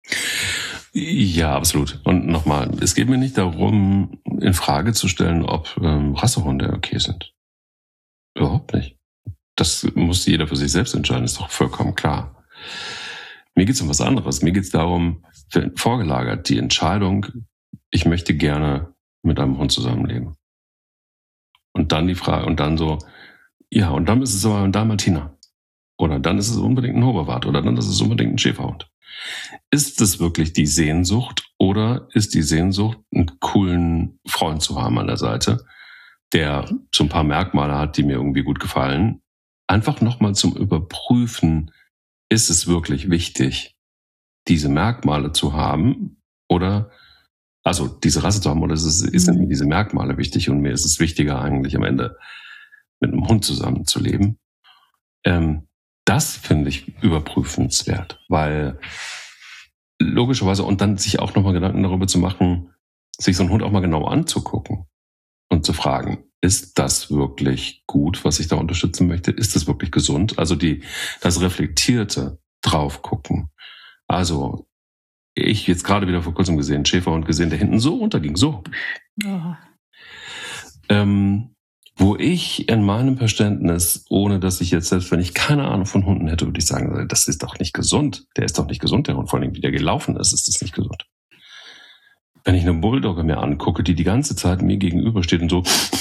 Ja, absolut. Und nochmal, es geht mir nicht darum, in Frage zu stellen, ob ähm, Rassehunde okay sind. Überhaupt nicht. Das muss jeder für sich selbst entscheiden, ist doch vollkommen klar. Mir geht's um was anderes. Mir geht's darum, vorgelagert, die Entscheidung, ich möchte gerne mit einem Hund zusammenleben. Und dann die Frage, und dann so, ja, und dann ist es aber da Martina. Oder dann ist es unbedingt ein Hoverwart. Oder dann ist es unbedingt ein Schäferhund. Ist es wirklich die Sehnsucht oder ist die Sehnsucht, einen coolen Freund zu haben an der Seite, der so ein paar Merkmale hat, die mir irgendwie gut gefallen? Einfach nochmal zum Überprüfen, ist es wirklich wichtig, diese Merkmale zu haben oder, also diese Rasse zu haben, oder ist es, ist mhm. mir diese Merkmale wichtig und mir ist es wichtiger eigentlich am Ende mit einem Hund zusammenzuleben? Ähm, Das finde ich überprüfenswert, weil logischerweise, und dann sich auch nochmal Gedanken darüber zu machen, sich so einen Hund auch mal genau anzugucken und zu fragen, ist das wirklich gut, was ich da unterstützen möchte? Ist das wirklich gesund? Also die, das reflektierte drauf gucken. Also ich jetzt gerade wieder vor kurzem gesehen, Schäferhund gesehen, der hinten so runterging, so. Oh. Ähm, Wo ich in meinem Verständnis, ohne dass ich jetzt, selbst wenn ich keine Ahnung von Hunden hätte, würde ich sagen, das ist doch nicht gesund. Der ist doch nicht gesund, der Hund. Vor allem, wie der gelaufen ist, ist das nicht gesund. Wenn ich eine Bulldogge mir angucke, die die ganze Zeit mir gegenübersteht und so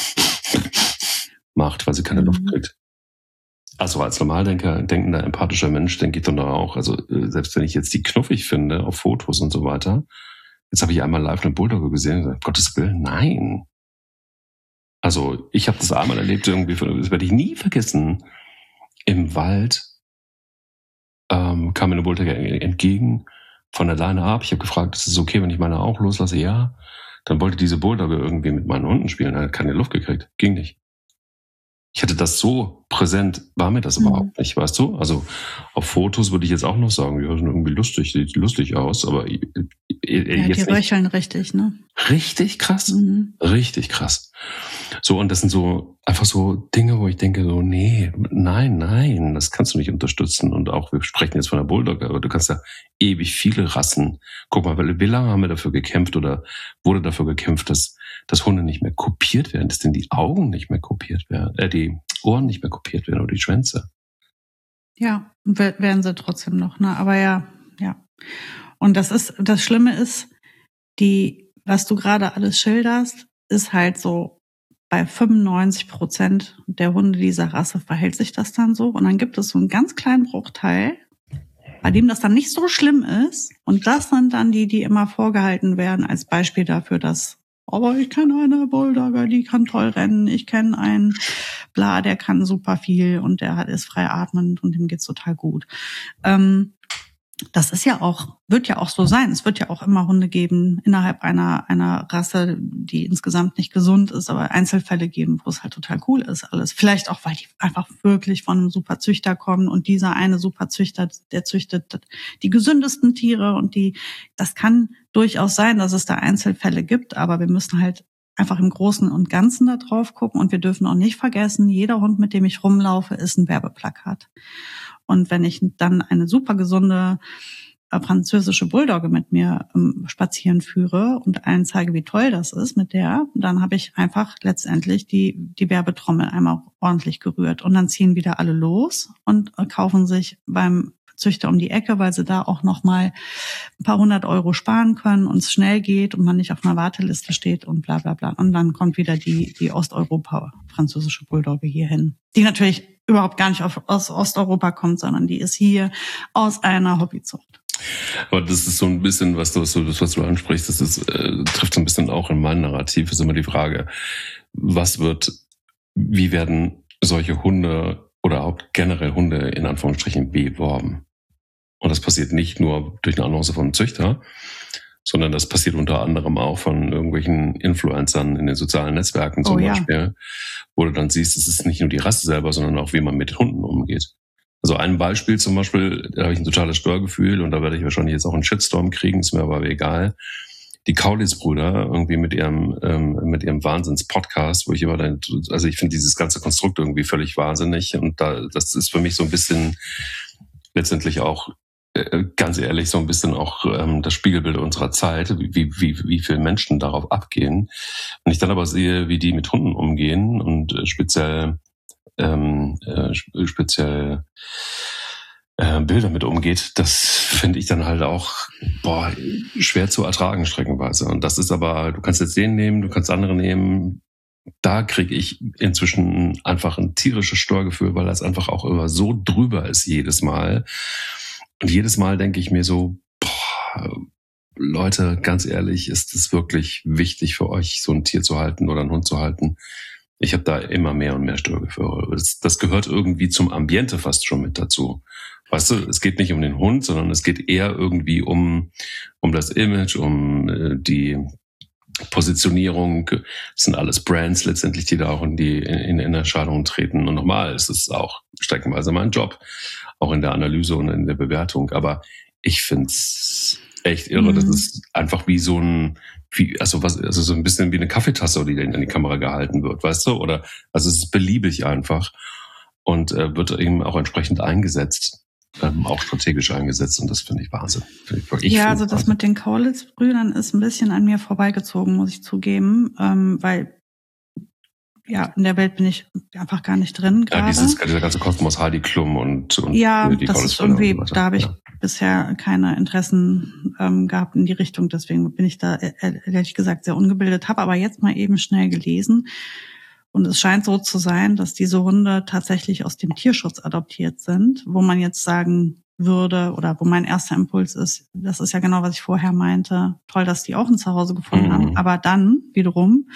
macht, weil sie keine Luft kriegt. Also als Normaldenker, denkender, empathischer Mensch, denke ich dann auch, also selbst wenn ich jetzt die knuffig finde auf Fotos und so weiter, jetzt habe ich einmal live eine Bulldogge gesehen und gesagt, Gottes Willen, nein. Also ich habe das einmal erlebt, irgendwie, das werde ich nie vergessen. Im Wald ähm, kam mir eine Bulldogge entgegen, von der Leine ab. Ich habe gefragt, ist es okay, wenn ich meine auch loslasse? Ja. Dann wollte diese Bulldogge irgendwie mit meinen Hunden spielen. Er hat keine Luft gekriegt. Ging nicht. Ich hatte das so präsent, war mir das mhm. überhaupt nicht, weißt du? Also auf Fotos würde ich jetzt auch noch sagen, ja, sind irgendwie lustig, sieht lustig aus, aber äh, äh, ja, jetzt die röcheln richtig, ne? Richtig krass, mhm. richtig krass. So, und das sind so einfach so Dinge, wo ich denke, so, nee, nein, nein, das kannst du nicht unterstützen. Und auch, wir sprechen jetzt von der Bulldogge, aber du kannst ja ewig viele Rassen. Guck mal, wie lange haben wir dafür gekämpft oder wurde dafür gekämpft, dass, dass Hunde nicht mehr kopiert werden, dass denn die Augen nicht mehr kopiert werden, äh, die Ohren nicht mehr kopiert werden oder die Schwänze. Ja, werden sie trotzdem noch, ne? Aber ja, ja. Und das ist, das Schlimme ist, die, was du gerade alles schilderst, ist halt so, bei fünfundneunzig Prozent der Hunde dieser Rasse verhält sich das dann so. Und dann gibt es so einen ganz kleinen Bruchteil, bei dem das dann nicht so schlimm ist. Und das sind dann die, die immer vorgehalten werden als Beispiel dafür, dass, aber ich kenne eine Bulldogger, die kann toll rennen. Ich kenne einen Bla, der kann super viel und der hat ist frei atmend und dem geht's total gut. Ähm, Das ist ja auch, wird ja auch so sein. Es wird ja auch immer Hunde geben innerhalb einer, einer Rasse, die insgesamt nicht gesund ist, aber Einzelfälle geben, wo es halt total cool ist alles. Vielleicht auch, weil die einfach wirklich von einem super Züchter kommen und dieser eine super Züchter, der züchtet die gesündesten Tiere und die, das kann durchaus sein, dass es da Einzelfälle gibt, aber wir müssen halt einfach im Großen und Ganzen da drauf gucken und wir dürfen auch nicht vergessen, jeder Hund, mit dem ich rumlaufe, ist ein Werbeplakat. Und wenn ich dann eine super gesunde äh, französische Bulldogge mit mir ähm, spazieren führe und allen zeige, wie toll das ist mit der, dann habe ich einfach letztendlich die die Werbetrommel einmal ordentlich gerührt. Und dann ziehen wieder alle los und äh, kaufen sich beim Züchter um die Ecke, weil sie da auch noch mal ein paar hundert Euro sparen können und es schnell geht und man nicht auf einer Warteliste steht und bla bla bla. Und dann kommt wieder die die Osteuropa-französische Bulldogge hier hin, die natürlich überhaupt gar nicht aus Osteuropa kommt, sondern die ist hier aus einer Hobbyzucht. Aber das ist so ein bisschen, was du, was du, was du ansprichst, das ist, äh, trifft so ein bisschen auch in mein Narrativ, ist immer die Frage, was wird, wie werden solche Hunde oder auch generell Hunde in Anführungsstrichen beworben? Und das passiert nicht nur durch eine Annonce vom Züchter, sondern das passiert unter anderem auch von irgendwelchen Influencern in den sozialen Netzwerken zum oh, Beispiel, ja. Wo du dann siehst, es ist nicht nur die Rasse selber, sondern auch, wie man mit Hunden umgeht. Also ein Beispiel zum Beispiel, da habe ich ein totales Störgefühl und da werde ich wahrscheinlich jetzt auch einen Shitstorm kriegen, ist mir aber egal. Die Kaulitz-Brüder irgendwie mit ihrem ähm, mit ihrem Wahnsinns-Podcast, wo ich immer dann, also ich finde dieses ganze Konstrukt irgendwie völlig wahnsinnig und da das ist für mich so ein bisschen letztendlich auch ganz ehrlich, so ein bisschen auch ähm, das Spiegelbild unserer Zeit, wie, wie, wie viele Menschen darauf abgehen. Wenn ich dann aber sehe, wie die mit Hunden umgehen und äh, speziell ähm, äh, speziell äh, Bilder mit umgeht, das finde ich dann halt auch boah, schwer zu ertragen streckenweise. Und das ist aber, du kannst jetzt den nehmen, du kannst andere nehmen. Da kriege ich inzwischen einfach ein tierisches Störgefühl, weil das einfach auch immer so drüber ist jedes Mal. Und jedes Mal denke ich mir so, boah, Leute, ganz ehrlich, ist es wirklich wichtig für euch, so ein Tier zu halten oder einen Hund zu halten? Ich habe da immer mehr und mehr Störgefühle. Das, das gehört irgendwie zum Ambiente fast schon mit dazu. Weißt du, es geht nicht um den Hund, sondern es geht eher irgendwie um, um das Image, um äh, die Positionierung. Das sind alles Brands letztendlich, die da auch in die in, in Erscheinung treten. Und nochmal, es ist auch streckenweise mein Job, auch in der Analyse und in der Bewertung. Aber ich find's echt irre. Mhm. Das ist einfach wie so ein, wie, also was, also so ein bisschen wie eine Kaffeetasse, die in die Kamera gehalten wird, weißt du? Oder also es ist beliebig einfach und äh, wird eben auch entsprechend eingesetzt. Ähm, auch strategisch eingesetzt und das finde ich Wahnsinn. Find ich, ich ja, also das Wahnsinn. Mit den Kaulitz-Brüdern ist ein bisschen an mir vorbeigezogen, muss ich zugeben, ähm, weil ja in der Welt bin ich einfach gar nicht drin gerade. Ja, dieses, dieser ganze Kosmos, Heidi Klum und, und ja, die das ist irgendwie, da habe ich ja. bisher keine Interessen ähm, gehabt in die Richtung, deswegen bin ich da ehrlich gesagt sehr ungebildet, habe aber jetzt mal eben schnell gelesen. Und es scheint so zu sein, dass diese Hunde tatsächlich aus dem Tierschutz adoptiert sind, wo man jetzt sagen würde, oder wo mein erster Impuls ist, das ist ja genau, was ich vorher meinte, toll, dass die auch ein Zuhause gefunden mhm. haben. Aber dann wiederum,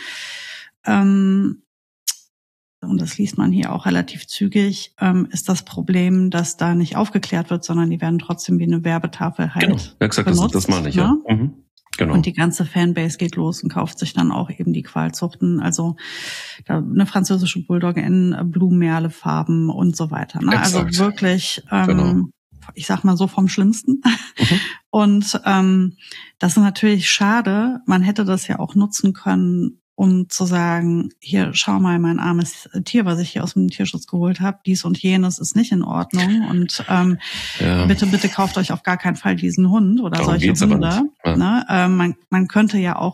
ähm, und das liest man hier auch relativ zügig, ähm, ist das Problem, dass da nicht aufgeklärt wird, sondern die werden trotzdem wie eine Werbetafel halt genau. Ja, exakt, benutzt. Das, das meine ich, ja. ja. Mhm. Genau. Und die ganze Fanbase geht los und kauft sich dann auch eben die Qualzuchten, also eine französische Bulldogge in Blumenmerle-Farben und so weiter. Ne? Also wirklich, ähm, genau. ich sag mal so vom Schlimmsten. Mhm. Und ähm, das ist natürlich schade. Man hätte das ja auch nutzen können, um zu sagen, hier, schau mal, mein armes Tier, was ich hier aus dem Tierschutz geholt habe, dies und jenes ist nicht in Ordnung und ähm, ja. bitte, bitte kauft euch auf gar keinen Fall diesen Hund oder Darum solche Hunde. Ja. Ne? Ähm, man, man könnte ja auch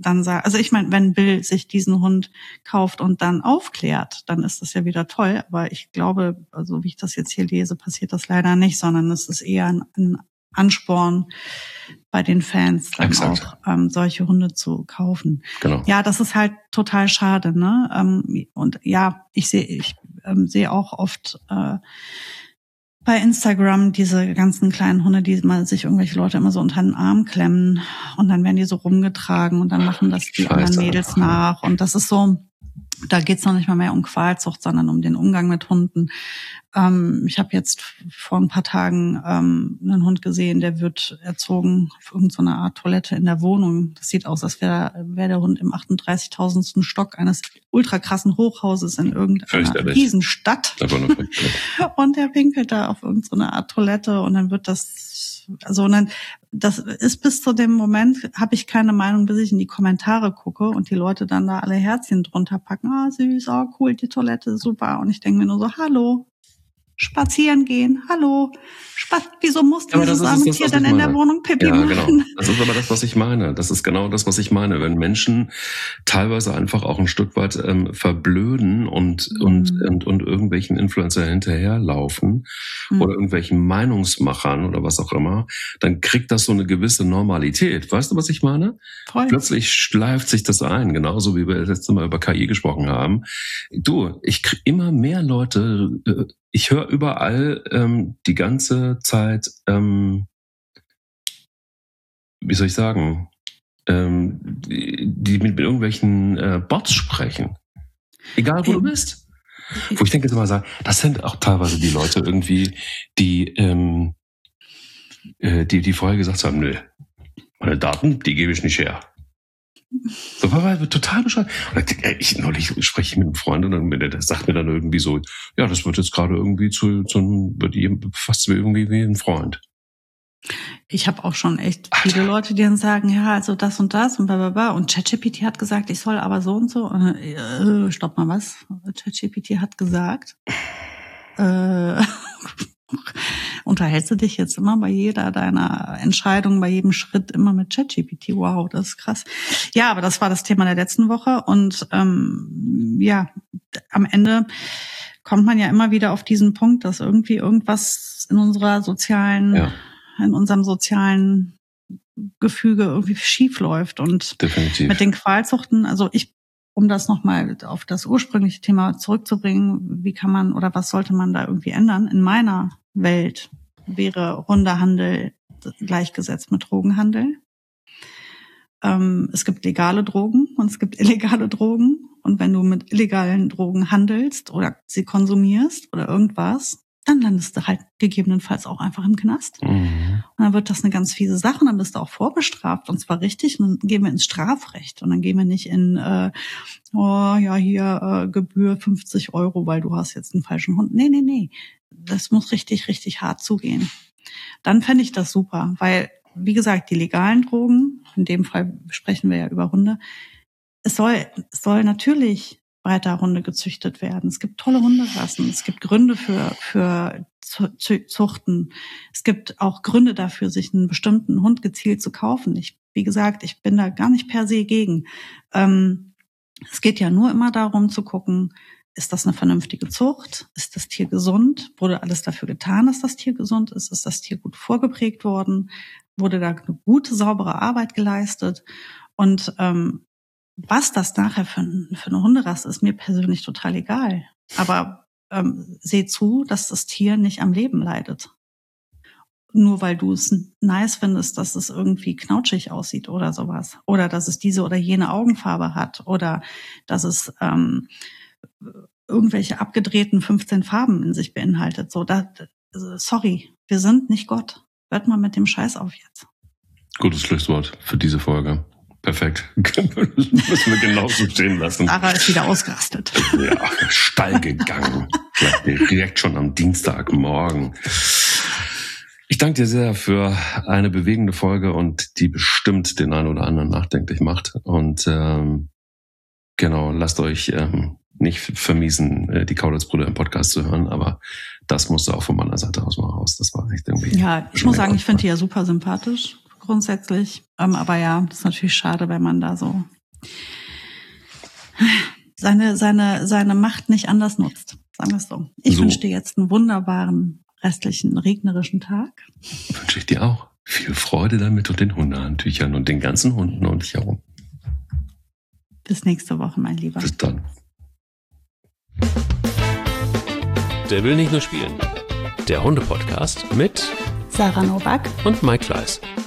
dann sagen, also ich meine, wenn Bill sich diesen Hund kauft und dann aufklärt, dann ist das ja wieder toll. Aber ich glaube, also wie ich das jetzt hier lese, passiert das leider nicht, sondern es ist eher ein, ein Ansporn bei den Fans, dann Exakt. auch ähm, solche Hunde zu kaufen. Genau. Ja, das ist halt total schade, ne? Ähm, und ja, ich sehe, ich ähm, sehe auch oft äh, bei Instagram diese ganzen kleinen Hunde, die mal sich irgendwelche Leute immer so unter den Arm klemmen und dann werden die so rumgetragen und dann machen das die Scheiße anderen Mädels einfach, nach. Und das ist so, da geht's noch nicht mal mehr um Qualzucht, sondern um den Umgang mit Hunden. Ähm, ich habe jetzt vor ein paar Tagen ähm, einen Hund gesehen, der wird erzogen auf irgendeine Art Toilette in der Wohnung. Das sieht aus, als wäre wär der Hund im achtunddreißigtausendsten Stock eines ultra krassen Hochhauses in irgendeiner Riesenstadt. Und der pinkelt da auf irgendeine Art Toilette und dann wird das, also und dann, das ist bis zu dem Moment, habe ich keine Meinung, bis ich in die Kommentare gucke und die Leute dann da alle Herzchen drunter packen. Ah, süß, oh cool, die Toilette, super. Und ich denke mir nur so, hallo. Spazieren gehen, hallo. Spa- Wieso muss ja, dieses arme Tier dann in der Wohnung Pipi ja, machen? Genau. Das ist aber das, was ich meine. Das ist genau das, was ich meine. Wenn Menschen teilweise einfach auch ein Stück weit ähm, verblöden und, mhm. und, und, und irgendwelchen Influencer hinterherlaufen mhm. oder irgendwelchen Meinungsmachern oder was auch immer, dann kriegt das so eine gewisse Normalität. Weißt du, was ich meine? Voll. Plötzlich schleift sich das ein, genauso wie wir das letzte Mal über K I gesprochen haben. Du, ich krieg immer mehr Leute, äh, ich höre überall ähm, die ganze Zeit, ähm, wie soll ich sagen, ähm, die, die mit, mit irgendwelchen äh, Bots sprechen. Egal, wo ähm, du bist. Wo ich denke jetzt mal, das sind auch teilweise die Leute irgendwie, die, ähm, äh, die, die vorher gesagt haben, nö, meine Daten, die gebe ich nicht her. So, war total bescheuert. Ich neulich spreche ich mit einem Freund und dann, der sagt mir dann irgendwie so, ja, das wird jetzt gerade irgendwie zu, zu wird fast irgendwie wie ein Freund. Ich habe auch schon echt viele Alter. Leute, die dann sagen, ja, also das und das und blablabla. Und ChatGPT hat gesagt, ich soll aber so und so. Und, äh, stopp mal, was? ChatGPT hat gesagt, äh, unterhältst du dich jetzt immer bei jeder deiner Entscheidung, bei jedem Schritt immer mit ChatGPT? Wow, das ist krass. Ja, aber das war das Thema der letzten Woche und ähm, ja, am Ende kommt man ja immer wieder auf diesen Punkt, dass irgendwie irgendwas in unserer sozialen, ja. in unserem sozialen Gefüge irgendwie schief läuft und definitiv. Mit den Qualzuchten, also ich um das nochmal auf das ursprüngliche Thema zurückzubringen, wie kann man oder was sollte man da irgendwie ändern? In meiner Welt wäre Hundehandel gleichgesetzt mit Drogenhandel. Ähm, es gibt legale Drogen und es gibt illegale Drogen. Und wenn du mit illegalen Drogen handelst oder sie konsumierst oder irgendwas, dann landest du halt gegebenenfalls auch einfach im Knast. Mhm. Und dann wird das eine ganz fiese Sache und dann bist du auch vorbestraft und zwar richtig und dann gehen wir ins Strafrecht und dann gehen wir nicht in, äh, oh ja, hier äh, Gebühr fünfzig Euro, weil du hast jetzt einen falschen Hund. Nee, nee, nee, das muss richtig, richtig hart zugehen. Dann fände ich das super, weil, wie gesagt, die legalen Drogen, in dem Fall sprechen wir ja über Hunde, es soll, es soll natürlich weiter Hunde gezüchtet werden. Es gibt tolle Hunderassen. Es gibt Gründe für, für Zuchten. Es gibt auch Gründe dafür, sich einen bestimmten Hund gezielt zu kaufen. Ich, wie gesagt, ich bin da gar nicht per se gegen. Ähm, es geht ja nur immer darum zu gucken, ist das eine vernünftige Zucht? Ist das Tier gesund? Wurde alles dafür getan, dass das Tier gesund ist? Ist das Tier gut vorgeprägt worden? Wurde da eine gute, saubere Arbeit geleistet? Und ähm, was das nachher für, für eine Hunderasse ist, mir persönlich total egal. Aber ähm, seh zu, dass das Tier nicht am Leben leidet. Nur weil du es nice findest, dass es irgendwie knautschig aussieht oder sowas. Oder dass es diese oder jene Augenfarbe hat. Oder dass es ähm, irgendwelche abgedrehten fünfzehn Farben in sich beinhaltet. So, da, sorry, wir sind nicht Gott. Hört mal mit dem Scheiß auf jetzt. Gutes Schlusswort für diese Folge. Perfekt. Müssen wir genauso stehen lassen. Sarah ist wieder ausgerastet. Ja, steil gegangen. Vielleicht direkt schon am Dienstagmorgen. Ich danke dir sehr für eine bewegende Folge und die bestimmt den einen oder anderen nachdenklich macht. Und ähm, genau, lasst euch ähm, nicht vermiesen, die Kaulitz-Brüder im Podcast zu hören, aber das musste auch von meiner Seite aus mal raus. Das war echt irgendwie... Ja, ich muss sagen, ich finde die ja super sympathisch. grundsätzlich. Ähm, aber ja, das ist natürlich schade, wenn man da so seine, seine, seine Macht nicht anders nutzt. Sagen wir es so. Ich So. wünsche dir jetzt einen wunderbaren restlichen regnerischen Tag. Wünsche ich dir auch. Viel Freude damit und den Hundehandtüchern und den ganzen Hunden um dich herum. Bis nächste Woche, mein Lieber. Bis dann. Der will nicht nur spielen. Der Hunde-Podcast mit Sarah Novak und Mike Kleiss.